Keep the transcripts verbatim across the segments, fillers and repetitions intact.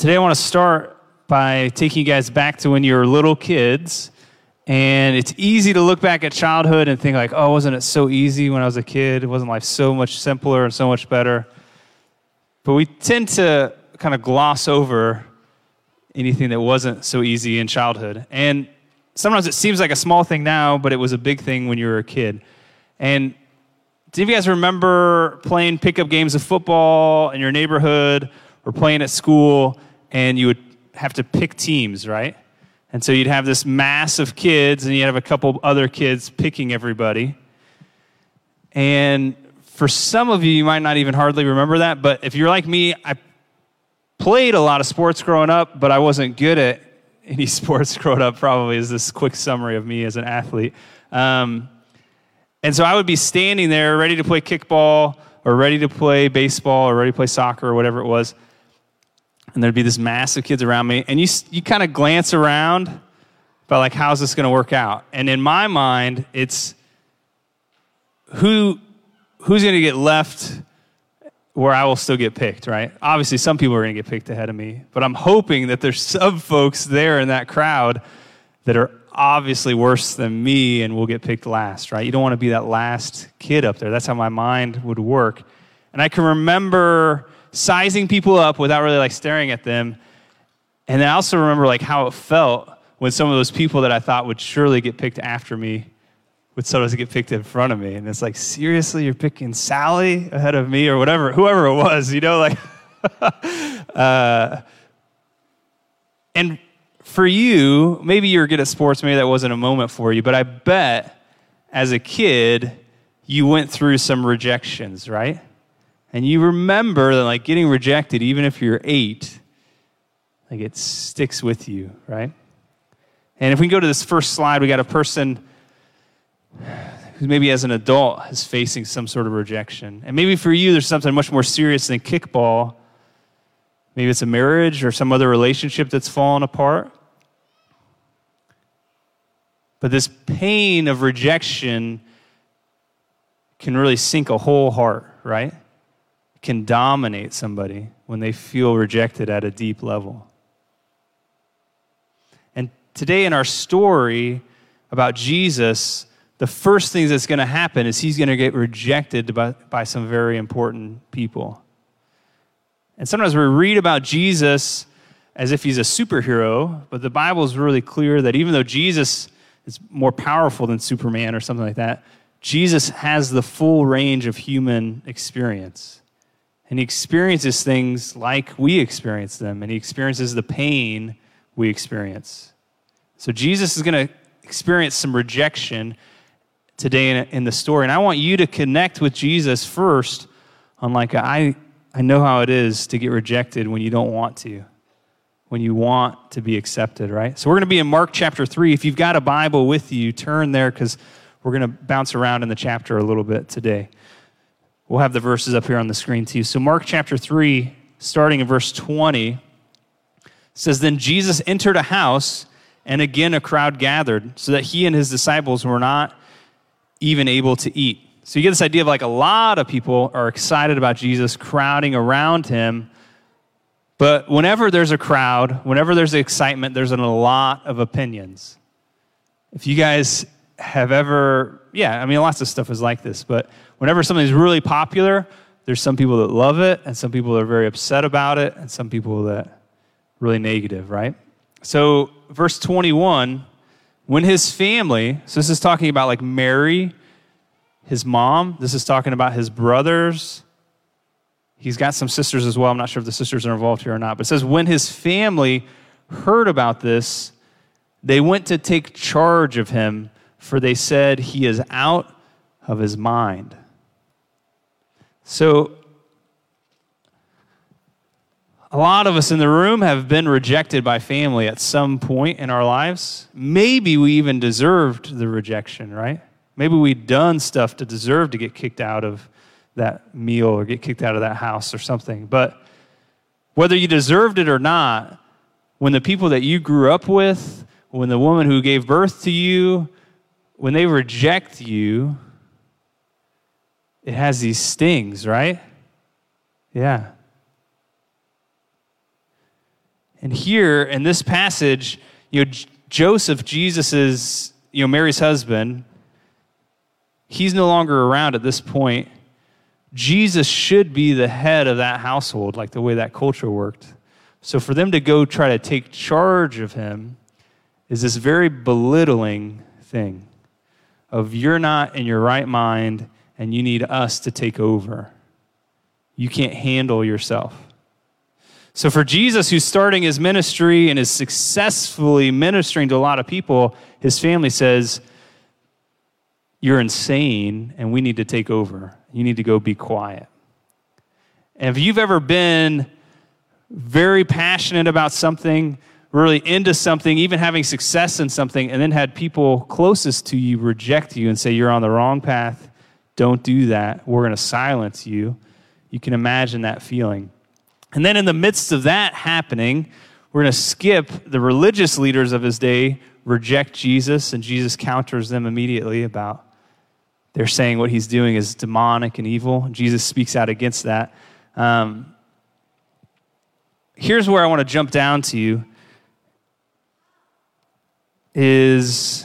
Today I want to start by taking you guys back to when you were little kids. And it's easy to look back at childhood and think like, oh, wasn't it so easy when I was a kid? Wasn't life so much simpler and so much better? But we tend to kind of gloss over anything that wasn't so easy in childhood. And sometimes it seems like a small thing now, but it was a big thing when you were a kid. And do you guys remember playing pickup games of football in your neighborhood or playing at school, and you would have to pick teams, right? And so you'd have this mass of kids, and you'd have a couple other kids picking everybody. And for some of you, you might not even hardly remember that, but if you're like me, I played a lot of sports growing up, but I wasn't good at any sports growing up, probably, is this quick summary of me as an athlete. Um, and so I would be standing there ready to play kickball or ready to play baseball or ready to play soccer or whatever it was. And there'd be this mass of kids around me, and you you kind of glance around about like, how's this going to work out? And in my mind, it's who who's going to get left where I will still get picked, right? Obviously, some people are going to get picked ahead of me, but I'm hoping that there's some folks there in that crowd that are obviously worse than me and will get picked last, right? You don't want to be that last kid up there. That's how my mind would work. And I can remember sizing people up without really like staring at them. And then I also remember like how it felt when some of those people that I thought would surely get picked after me would sometimes get picked in front of me. And it's like, seriously, you're picking Sally ahead of me or whatever, whoever it was, you know, like, uh, and for you, maybe you're good at sports, maybe that wasn't a moment for you, but I bet as a kid, you went through some rejections, right? And you remember that, like, getting rejected, even if you're eight, like, it sticks with you, right? And if we can go to this first slide, we got a person who maybe as an adult is facing some sort of rejection. And maybe for you, there's something much more serious than kickball. Maybe it's a marriage or some other relationship that's fallen apart. But this pain of rejection can really sink a whole heart, right? Can dominate somebody when they feel rejected at a deep level. And today in our story about Jesus, the first thing that's going to happen is he's going to get rejected by, by some very important people. And sometimes we read about Jesus as if he's a superhero, but the Bible is really clear that even though Jesus is more powerful than Superman or something like that, Jesus has the full range of human experience. And he experiences things like we experience them, and he experiences the pain we experience. So Jesus is going to experience some rejection today in, in the story. And I want you to connect with Jesus first on like, I, I know how it is to get rejected when you don't want to, when you want to be accepted, right? So we're going to be in Mark chapter three. If you've got a Bible with you, turn there because we're going to bounce around in the chapter a little bit today. We'll have the verses up here on the screen too. So Mark chapter three, starting in verse twenty, says, Then Jesus entered a house, and again a crowd gathered, so that he and his disciples were not even able to eat. So you get this idea of like a lot of people are excited about Jesus crowding around him. But whenever there's a crowd, whenever there's excitement, there's a lot of opinions. If you guys have ever, yeah, I mean, lots of stuff is like this, but whenever something's really popular, there's some people that love it, and some people that are very upset about it, and some people that are really negative, right? So verse twenty-one, when his family, so this is talking about like Mary, his mom, this is talking about his brothers. He's got some sisters as well. I'm not sure if the sisters are involved here or not, but it says when his family heard about this, they went to take charge of him, for they said he is out of his mind. So a lot of us in the room have been rejected by family at some point in our lives. Maybe we even deserved the rejection, right? Maybe we'd done stuff to deserve to get kicked out of that meal or get kicked out of that house or something. But whether you deserved it or not, when the people that you grew up with, when the woman who gave birth to you, when they reject you, it has these stings, right? Yeah. And here in this passage, you know, J- Joseph, Jesus's, you know, Mary's husband, he's no longer around at this point. Jesus should be the head of that household, like the way that culture worked. So for them to go try to take charge of him is this very belittling thing of you're not in your right mind and you need us to take over. You can't handle yourself. So for Jesus, who's starting his ministry and is successfully ministering to a lot of people, his family says, you're insane and we need to take over. You need to go be quiet. And if you've ever been very passionate about something, really into something, even having success in something, and then had people closest to you reject you and say, you're on the wrong path, don't do that, we're going to silence you, you can imagine that feeling. And then in the midst of that happening, we're going to skip the religious leaders of his day, reject Jesus, and Jesus counters them immediately about they're saying what he's doing is demonic and evil. Jesus speaks out against that. Um, here's where I want to jump down to you is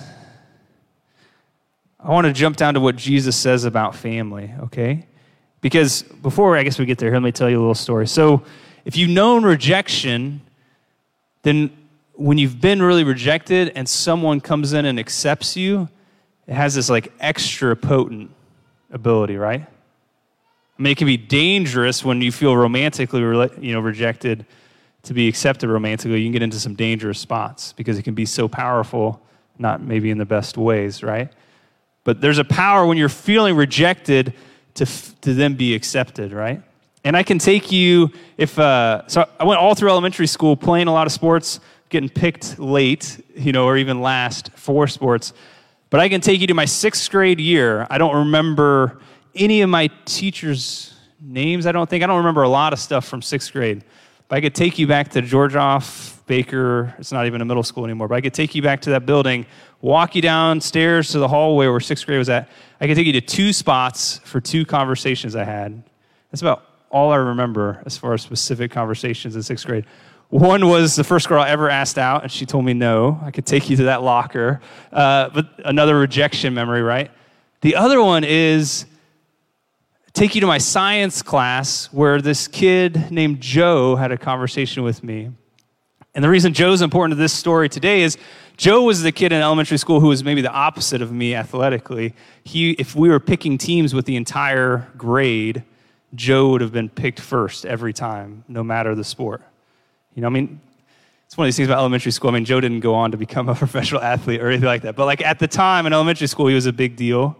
I want to jump down to what Jesus says about family, okay? Because before I guess we get there, let me tell you a little story. So if you've known rejection, then when you've been really rejected and someone comes in and accepts you, it has this like extra potent ability, right? I mean, it can be dangerous when you feel romantically, you know, rejected to be accepted romantically. You can get into some dangerous spots because it can be so powerful, not maybe in the best ways, right? But there's a power when you're feeling rejected to f- to then be accepted, right? And I can take you, if, uh, so I went all through elementary school playing a lot of sports, getting picked late, you know, or even last for sports. But I can take you to my sixth grade year. I don't remember any of my teachers' names, I don't think. I don't remember a lot of stuff from sixth grade. But I could take you back to Georgioff, Baker, it's not even a middle school anymore, but I could take you back to that building, walk you downstairs to the hallway where sixth grade was at. I could take you to two spots for two conversations I had. That's about all I remember as far as specific conversations in sixth grade. One was the first girl I ever asked out, and she told me no. I could take you to that locker. Uh, but another rejection memory, right? The other one is take you to my science class where this kid named Joe had a conversation with me. And the reason Joe's important to this story today is Joe was the kid in elementary school who was maybe the opposite of me athletically. He, if we were picking teams with the entire grade, Joe would have been picked first every time, no matter the sport. You know, I mean, it's one of these things about elementary school. I mean, Joe didn't go on to become a professional athlete or anything like that. But like at the time in elementary school, he was a big deal.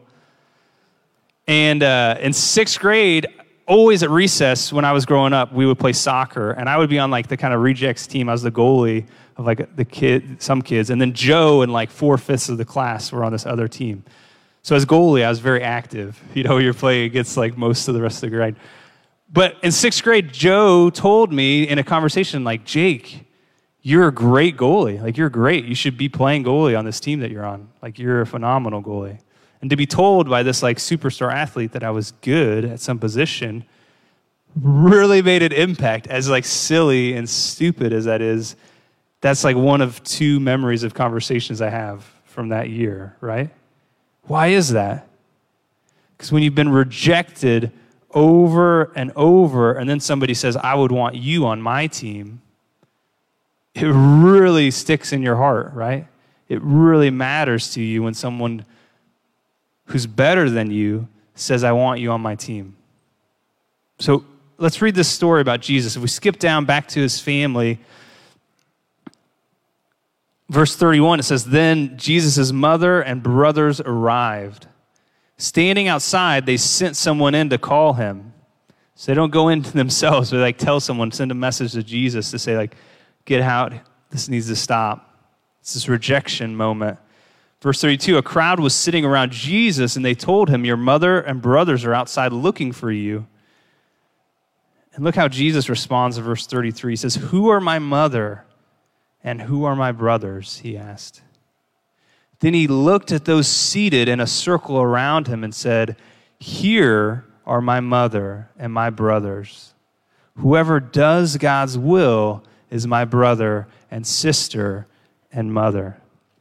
And uh, in sixth grade, always at recess when I was growing up, we would play soccer. And I would be on like the kind of rejects team. I was the goalie of like the kid, some kids. And then Joe and like four-fifths of the class were on this other team. So as goalie, I was very active. You know, you're playing against like most of the rest of the grade. But in sixth grade, Joe told me in a conversation, like, Jake, you're a great goalie. Like, you're great. You should be playing goalie on this team that you're on. Like, you're a phenomenal goalie. And to be told by this, like, superstar athlete that I was good at some position really made an impact. As, like, silly and stupid as that is, that's, like, one of two memories of conversations I have from that year, right? Why is that? Because when you've been rejected over and over, and then somebody says, I would want you on my team, it really sticks in your heart, right? It really matters to you when someone who's better than you says, I want you on my team. So let's read this story about Jesus. If we skip down back to his family, verse thirty-one, it says, Then Jesus' mother and brothers arrived. Standing outside, they sent someone in to call him. So they don't go in themselves, but like tell someone, send a message to Jesus to say, like, get out, this needs to stop. It's this rejection moment. Verse thirty-two, a crowd was sitting around Jesus, and they told him, your mother and brothers are outside looking for you. And look how Jesus responds in verse thirty-three. He says, who are my mother and who are my brothers? He asked. Then he looked at those seated in a circle around him and said, here are my mother and my brothers. Whoever does God's will is my brother and sister and mother.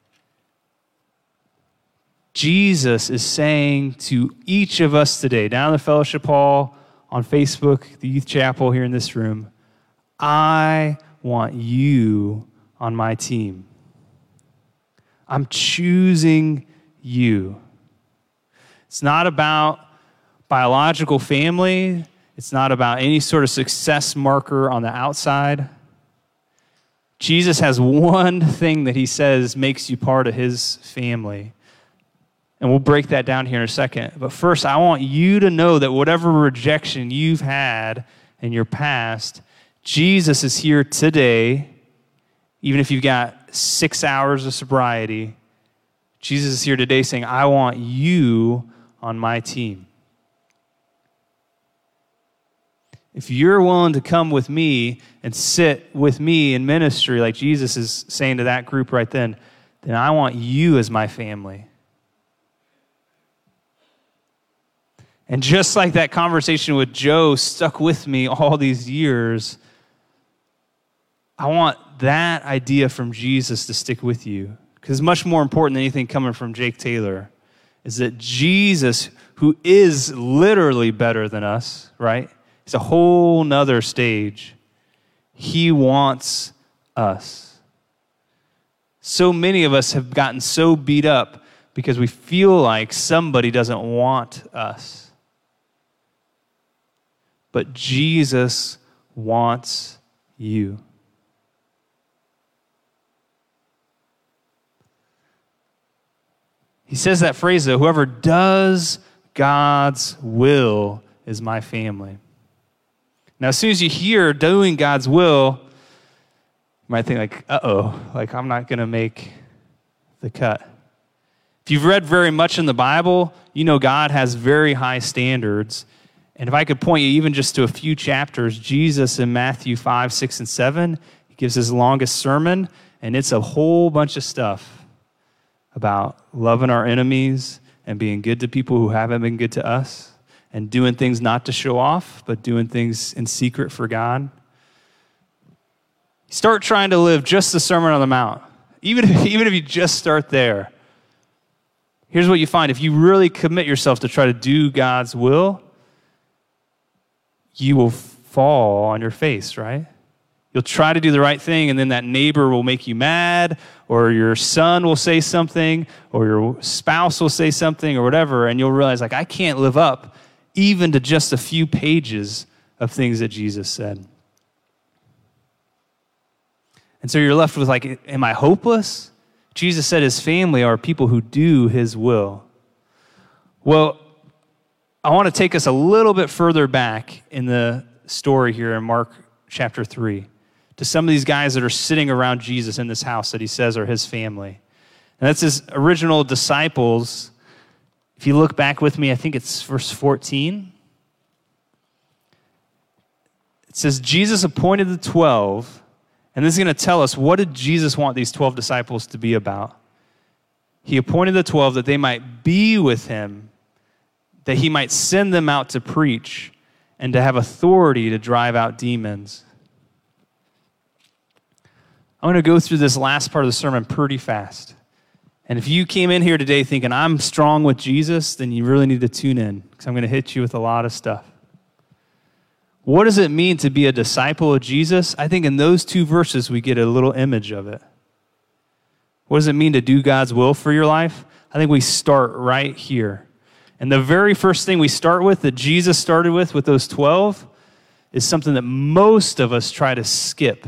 Jesus is saying to each of us today, down in the fellowship hall, on Facebook, the youth chapel here in this room, I want you on my team. I'm choosing you. It's not about biological family. It's not about any sort of success marker on the outside. Jesus has one thing that he says makes you part of his family. And we'll break that down here in a second. But first, I want you to know that whatever rejection you've had in your past, Jesus is here today. Even if you've got six hours of sobriety, Jesus is here today saying, I want you on my team. If you're willing to come with me and sit with me in ministry like Jesus is saying to that group right then, then I want you as my family. And just like that conversation with Joe stuck with me all these years, I want that idea from Jesus to stick with you. Because much more important than anything coming from Jake Taylor is that Jesus, who is literally better than us, right? It's a whole nother stage. He wants us. So many of us have gotten so beat up because we feel like somebody doesn't want us. But Jesus wants you. He says that phrase, though, whoever does God's will is my family. Now, as soon as you hear doing God's will, you might think like, uh-oh, like I'm not going to make the cut. If you've read very much in the Bible, you know God has very high standards. And if I could point you even just to a few chapters, Jesus in Matthew five, six, and seven, he gives his longest sermon, and it's a whole bunch of stuff about loving our enemies and being good to people who haven't been good to us and doing things not to show off, but doing things in secret for God. Start trying to live just the Sermon on the Mount. Even if, even if you just start there, here's what you find. If you really commit yourself to try to do God's will, you will fall on your face, right? You'll try to do the right thing, and then that neighbor will make you mad, or your son will say something, or your spouse will say something, or whatever, and you'll realize, like, I can't live up even to just a few pages of things that Jesus said. And so you're left with, like, am I hopeless? Jesus said his family are people who do his will. Well, I want to take us a little bit further back in the story here in Mark chapter three to some of these guys that are sitting around Jesus in this house that he says are his family. And that's his original disciples. If you look back with me, I think it's verse fourteen. It says, Jesus appointed the twelve, and this is going to tell us, what did Jesus want these twelve disciples to be about? He appointed the twelve that they might be with him, that he might send them out to preach and to have authority to drive out demons. I'm going to go through this last part of the sermon pretty fast. And if you came in here today thinking, I'm strong with Jesus, then you really need to tune in, because I'm going to hit you with a lot of stuff. What does it mean to be a disciple of Jesus? I think in those two verses we get a little image of it. What does it mean to do God's will for your life? I think we start right here. And the very first thing we start with, that Jesus started with, with those twelve, is something that most of us try to skip.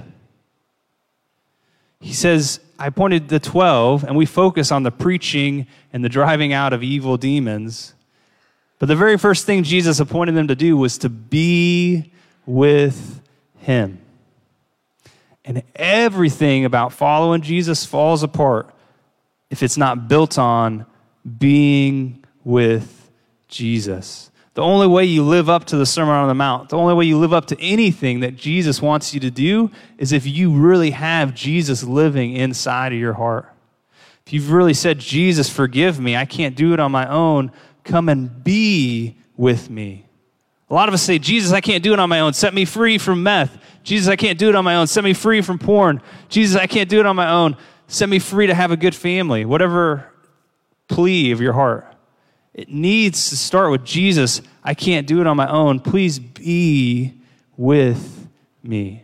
He says, I appointed the twelve, and we focus on the preaching and the driving out of evil demons. But the very first thing Jesus appointed them to do was to be with him. And everything about following Jesus falls apart if it's not built on being with Jesus. The only way you live up to the Sermon on the Mount, the only way you live up to anything that Jesus wants you to do is if you really have Jesus living inside of your heart. If you've really said, Jesus, forgive me, I can't do it on my own, come and be with me. A lot of us say, Jesus, I can't do it on my own. Set me free from meth. Jesus, I can't do it on my own. Set me free from porn. Jesus, I can't do it on my own. Set me free to have a good family. Whatever plea of your heart. It needs to start with Jesus. I can't do it on my own. Please be with me.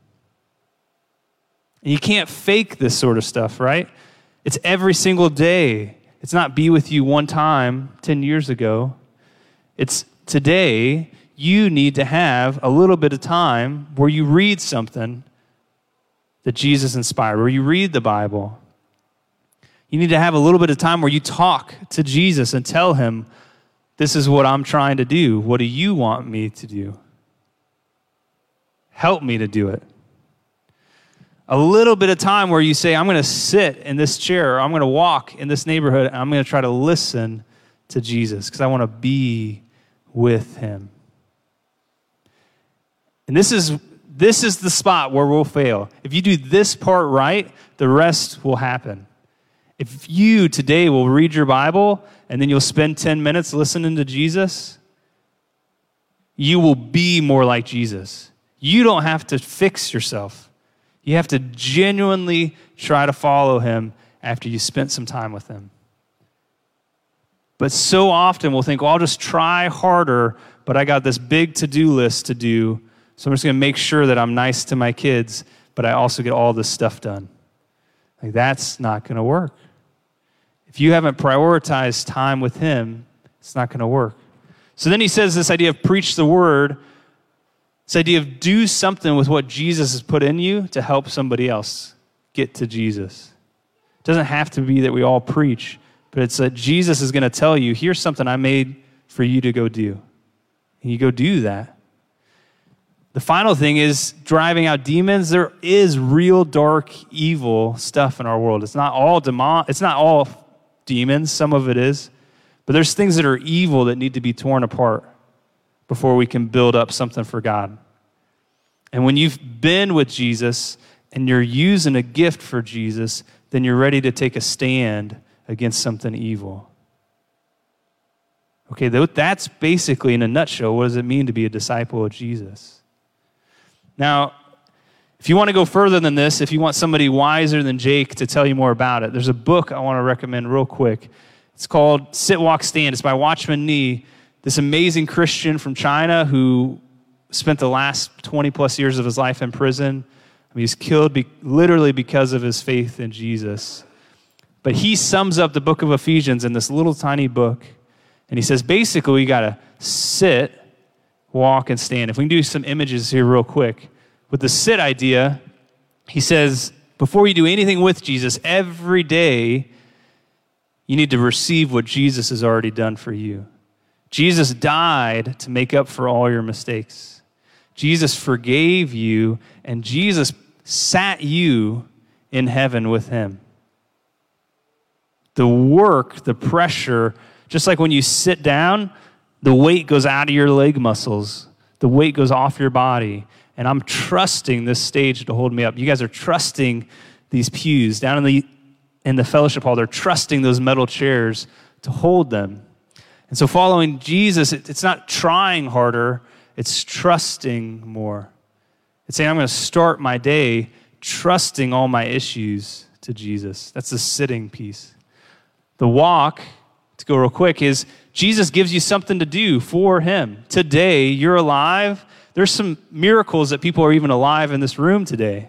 And you can't fake this sort of stuff, right? It's every single day. It's not be with you one time ten years ago. It's today. You need to have a little bit of time where you read something that Jesus inspired, where you read the Bible. You need to have a little bit of time where you talk to Jesus and tell him, this is what I'm trying to do. What do you want me to do? Help me to do it. A little bit of time where you say, I'm going to sit in this chair, or I'm going to walk in this neighborhood, and I'm going to try to listen to Jesus because I want to be with him. And this is this is the spot where we'll fail. If you do this part right, the rest will happen. If you today will read your Bible and then you'll spend ten minutes listening to Jesus, you will be more like Jesus. You don't have to fix yourself. You have to genuinely try to follow him after you spent some time with him. But so often we'll think, well, I'll just try harder, but I got this big to-do list to do, so I'm just going to make sure that I'm nice to my kids, but I also get all this stuff done. Like, that's not going to work. If you haven't prioritized time with him, it's not going to work. So then he says this idea of preach the word, this idea of do something with what Jesus has put in you to help somebody else get to Jesus. It doesn't have to be that we all preach, but it's that Jesus is going to tell you, here's something I made for you to go do. And you go do that. The final thing is driving out demons. There is real dark, evil stuff in our world. It's not all demon. It's not all demons. Some of it is. But there's things that are evil that need to be torn apart before we can build up something for God. And when you've been with Jesus and you're using a gift for Jesus, then you're ready to take a stand against something evil. Okay, that's basically, in a nutshell, what does it mean to be a disciple of Jesus? Now, if you want to go further than this, if you want somebody wiser than Jake to tell you more about it, there's a book I want to recommend real quick. It's called Sit, Walk, Stand. It's by Watchman Nee, this amazing Christian from China who spent the last twenty plus years of his life in prison. I mean, he's killed be- literally because of his faith in Jesus. But he sums up the book of Ephesians in this little tiny book. And he says, basically, you got to sit, walk, and stand. If we can do some images here real quick. With the sit idea, he says, before you do anything with Jesus, every day, you need to receive what Jesus has already done for you. Jesus died to make up for all your mistakes. Jesus forgave you, and Jesus sat you in heaven with him. The work, the pressure, just like when you sit down, the weight goes out of your leg muscles. The weight goes off your body. And I'm trusting this stage to hold me up. You guys are trusting these pews down in the in the fellowship hall. They're trusting those metal chairs to hold them. And so following Jesus, it, it's not trying harder. It's trusting more. It's saying, I'm going to start my day trusting all my issues to Jesus. That's the sitting piece. The walk, to go real quick, is Jesus gives you something to do for him. Today, you're alive. There's some miracles that people are even alive in this room today.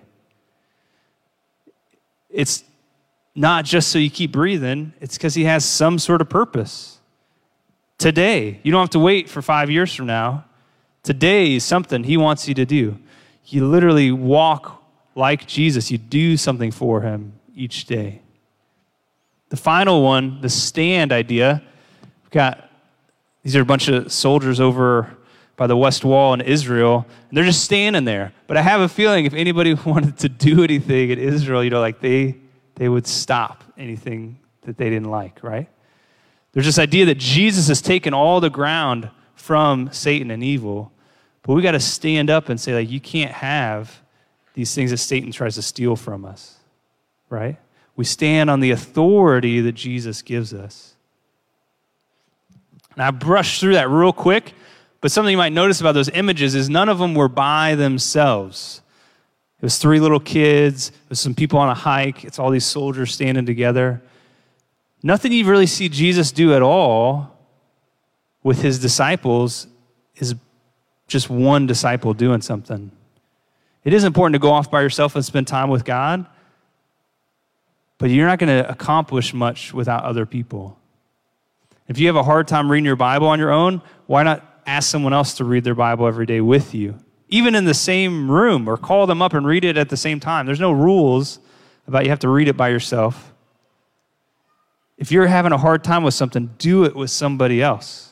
It's not just so you keep breathing. It's because he has some sort of purpose. Today, you don't have to wait for five years from now. Today is something he wants you to do. You literally walk like Jesus. You do something for him each day. The final one, the stand idea, we've got, these are a bunch of soldiers over by the West Wall in Israel, and they're just standing there. But I have a feeling if anybody wanted to do anything in Israel, you know, like they, they would stop anything that they didn't like, right? There's this idea that Jesus has taken all the ground from Satan and evil, but we got to stand up and say, like, you can't have these things that Satan tries to steal from us, right? We stand on the authority that Jesus gives us. And I brushed through that real quick, But something you might notice about those images is none of them were by themselves. It was three little kids. It was some people on a hike. It's all these soldiers standing together. Nothing you really see Jesus do at all with his disciples is just one disciple doing something. It is important to go off by yourself and spend time with God, but you're not going to accomplish much without other people. If you have a hard time reading your Bible on your own, why not ask someone else to read their Bible every day with you? Even in the same room, or call them up and read it at the same time. There's no rules about you have to read it by yourself. If you're having a hard time with something, do it with somebody else.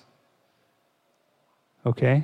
Okay?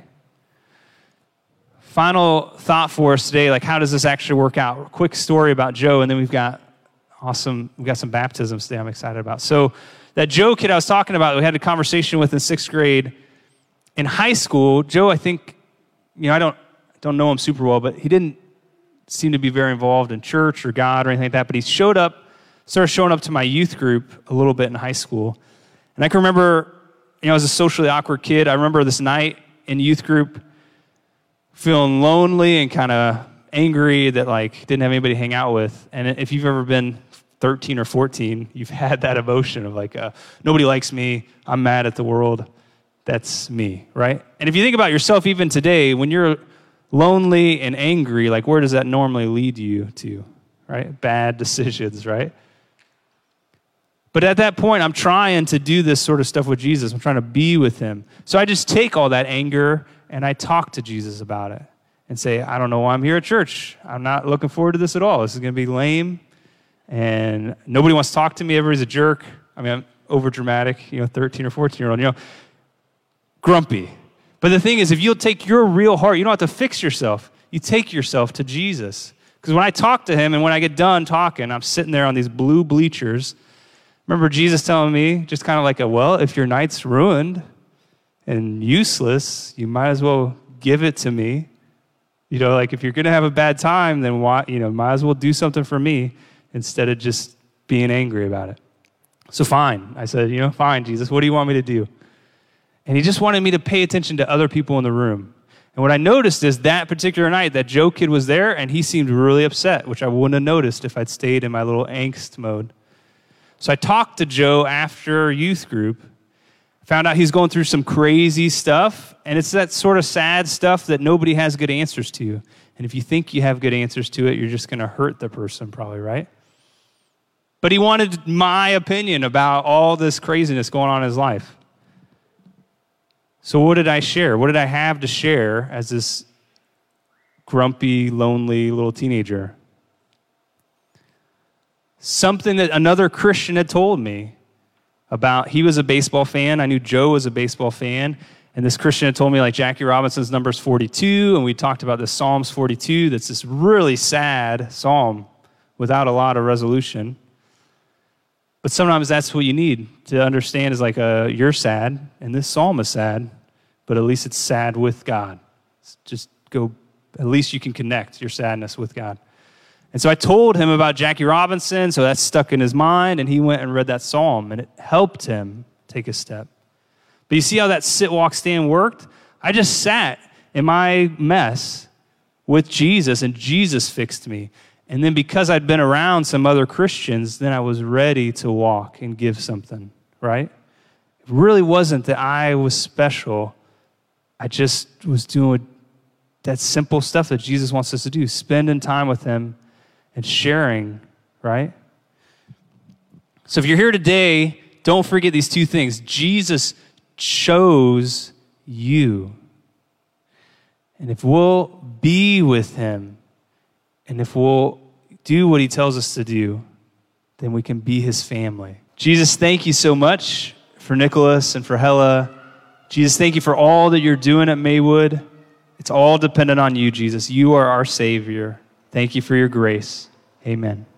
Final thought for us today, like how does this actually work out? A quick story about Joe, and then we've got awesome, we've got some baptisms today I'm excited about. So that Joe kid I was talking about, we had a conversation with in sixth grade. In high school, Joe, I think, you know, I don't don't know him super well, but he didn't seem to be very involved in church or God or anything like that, but he showed up, started showing up to my youth group a little bit in high school. And I can remember, you know, as a socially awkward kid, I remember this night in youth group feeling lonely and kind of angry that, like, didn't have anybody to hang out with. And if you've ever been thirteen or fourteen, you've had that emotion of, like, uh, nobody likes me, I'm mad at the world. That's me, right? And if you think about yourself even today, when you're lonely and angry, like, where does that normally lead you to, right? Bad decisions, right? But at that point, I'm trying to do this sort of stuff with Jesus. I'm trying to be with him. So I just take all that anger and I talk to Jesus about it and say, I don't know why I'm here at church. I'm not looking forward to this at all. This is going to be lame. And nobody wants to talk to me. Everybody's a jerk. I mean, I'm over dramatic, you know, thirteen or fourteen year old, you know, grumpy. But the thing is, if you'll take your real heart, you don't have to fix yourself. You take yourself to Jesus. Because when I talk to him and when I get done talking, I'm sitting there on these blue bleachers. Remember Jesus telling me, just kind of like a, well, if your night's ruined and useless, you might as well give it to me. You know, like if you're going to have a bad time, then why, you know, might as well do something for me instead of just being angry about it. So fine. I said, you know, fine, Jesus, what do you want me to do? And he just wanted me to pay attention to other people in the room. And what I noticed is that particular night, that Joe kid was there, and he seemed really upset, which I wouldn't have noticed if I'd stayed in my little angst mode. So I talked to Joe after youth group, found out he's going through some crazy stuff, and it's that sort of sad stuff that nobody has good answers to. And if you think you have good answers to it, you're just going to hurt the person probably, right? But he wanted my opinion about all this craziness going on in his life. So what did I share? What did I have to share as this grumpy, lonely little teenager? Something that another Christian had told me about. He was a baseball fan. I knew Joe was a baseball fan. And this Christian had told me, like, Jackie Robinson's number's forty-two, and we talked about this Psalms forty-two. That's this really sad psalm without a lot of resolution. But sometimes that's what you need to understand is like, uh, you're sad, and this psalm is sad, but at least it's sad with God. Just go, at least you can connect your sadness with God. And so I told him about Jackie Robinson, so that stuck in his mind, and he went and read that psalm, and it helped him take a step. But you see how that sit, walk, stand worked? I just sat in my mess with Jesus, and Jesus fixed me. And then because I'd been around some other Christians, then I was ready to walk and give something, right? It really wasn't that I was special. I just was doing that simple stuff that Jesus wants us to do, spending time with him and sharing, right? So if you're here today, don't forget these two things. Jesus chose you. And if we'll be with him, and if we'll do what he tells us to do, then we can be his family. Jesus, thank you so much for Nicholas and for Hella. Jesus, thank you for all that you're doing at Maywood. It's all dependent on you, Jesus. You are our Savior. Thank you for your grace. Amen.